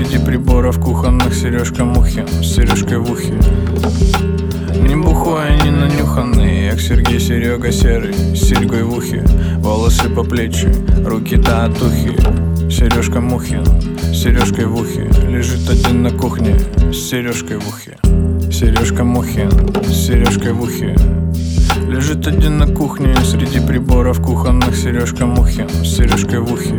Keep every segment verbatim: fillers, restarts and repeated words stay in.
среди приборов кухонных Сережка Мухин с сережкой в ухе. Не бухой, они нанюханные, як Сергей Серега серый, с серьгой в ухе. Волосы по плечи, руки татухи. Сережка Мухин с сережкой в ухе. Лежит один на кухне с сережкой в ухе. Сережка Мухин с сережкой в ухе. Лежит один на кухне среди приборов кухонных Сережка Мухин с сережкой в ухе.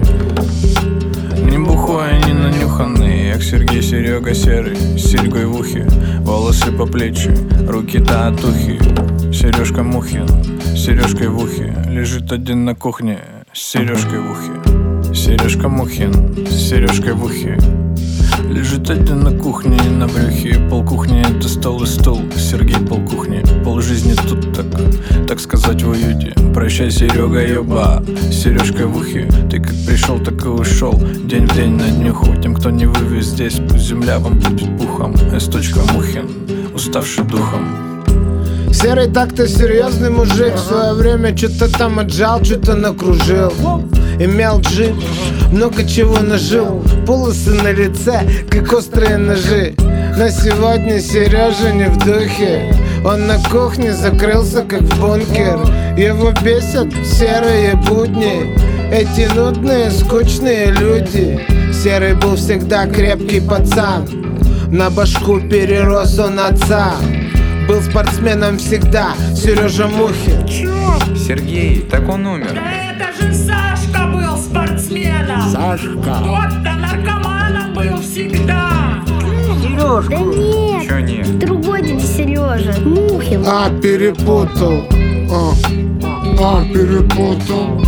Не бухой, они нанюханные, як Сергей Серега серый, с серьгой в ухе. Волосы по плечи, руки татухи. Сережка Мухин с сережкой в ухе. Лежит один на кухне с сережкой в ухе. Сережка Мухин с сережкой в ухе. Лежит один на кухне на брюхе. Пол кухни это стол и стул. Сергей пол кухни, пол жизни тут так, так сказать в уюте. Прощай, Серега, ёба, с сережкой в ухе. Ты как пришел, так и ушел, день в день на днюху. Тем, кто не вывез здесь, пусть земля вам будет пухом. С. Мухин, уставший духом. Серый так-то серьезный мужик. В свое время что-то там отжал, что-то накружил. Имел джип, много чего нажил. Полосы на лице, как острые ножи. Но сегодня Сережа не в духе. Он на кухне закрылся, как в бункер. Его бесят серые будни, эти нудные, скучные люди. Серый был всегда крепкий пацан. На башку перерос он отца. Был спортсменом всегда Сережа Мухин. Сергей, так он умер. Да это же Сашка был спортсменом. Сашка. Вот-то наркоманом был всегда. Сережка. Да нет, Чё нет? другой дядя Сережа, Мухин. А, перепутал. А, а перепутал.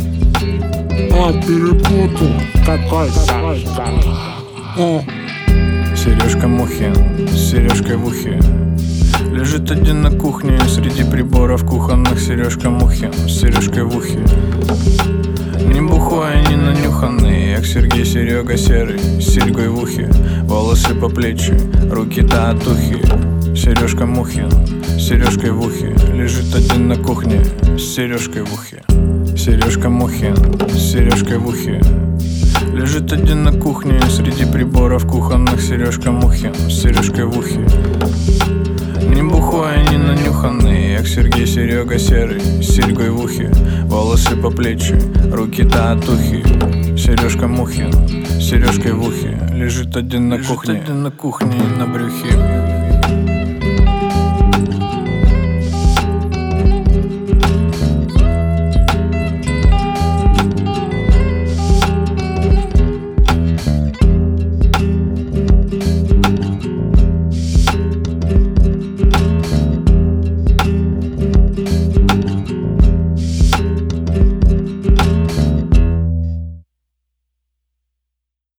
А, перепутал. Какой Сашка? А. Сережка Мухин с сережкой в ухе. Лежит один на кухне среди приборов кухонных Сережка Мухин с сережкой в ухе. Не бухой, они нанюханные, як Сергей Серега серый, с серьгой в ухе. Волосы по плечи, руки татухи. Сережка Мухин с сережкой в ухе. Лежит один на кухне с сережкой в ухе. Сережка Мухин с сережкой в ухе. Лежит один на кухне среди приборов кухонных Сережка Мухин с сережкой в ухе. Не бухой, они нанюханные, як Сергей Серега серый, с серьгой в ухе. Волосы по плечи, руки татухи. Сережка Мухин с сережкой в ухе. Лежит один на кухне, один на кухне на брюхе.